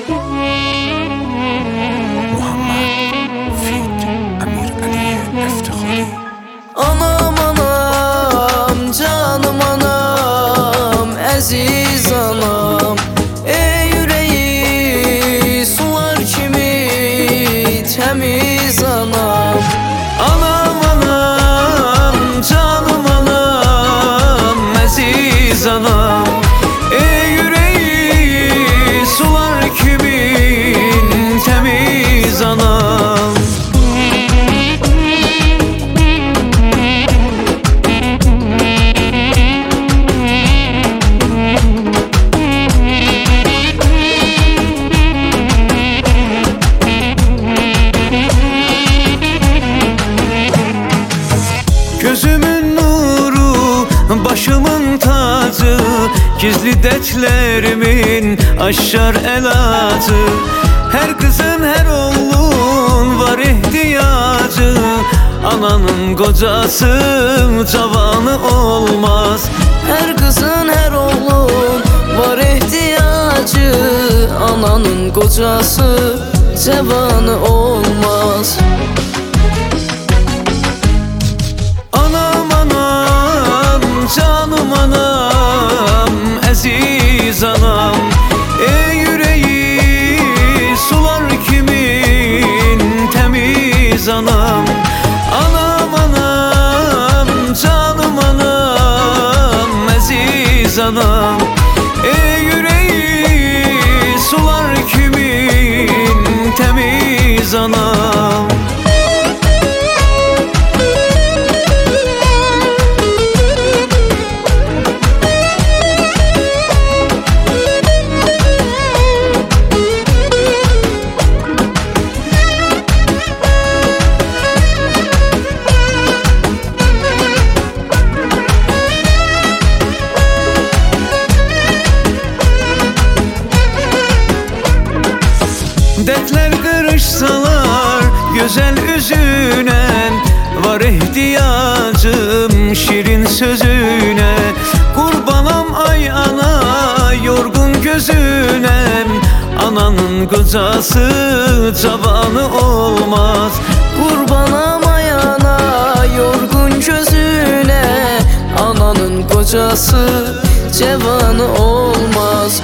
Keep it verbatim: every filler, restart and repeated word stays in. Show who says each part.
Speaker 1: Muhammed Fit Amir Aliye Eftekhari.
Speaker 2: Anam anam canım anam aziz anam, ey yüreği sular kimi temiz anam. Anam anam canım anam aziz anam, ey yüreği sular kimin temiz anam. Gözümün nuru, başımın tacı, gizli dertlerimin aşar elacı. Her kızın her oğlun var ihtiyacı, ananın kocası cavanı olmaz. Her kızın her oğlun var ihtiyacı, ananın kocası cavanı olmaz. Canım anam, aziz anam, ey yüreği sular kimin temiz anam. Anam anam, canım anam, aziz anam, ey yüreği sular kimin temiz anam. Dertler kırışsalar güzel üzüne, var ihtiyacım şirin sözüne. Kurbanam ay ana yorgun gözüne, ananın kocası cavanı olmaz. Kurbanam ay ana yorgun gözüne, ananın kocası cavanı olmaz.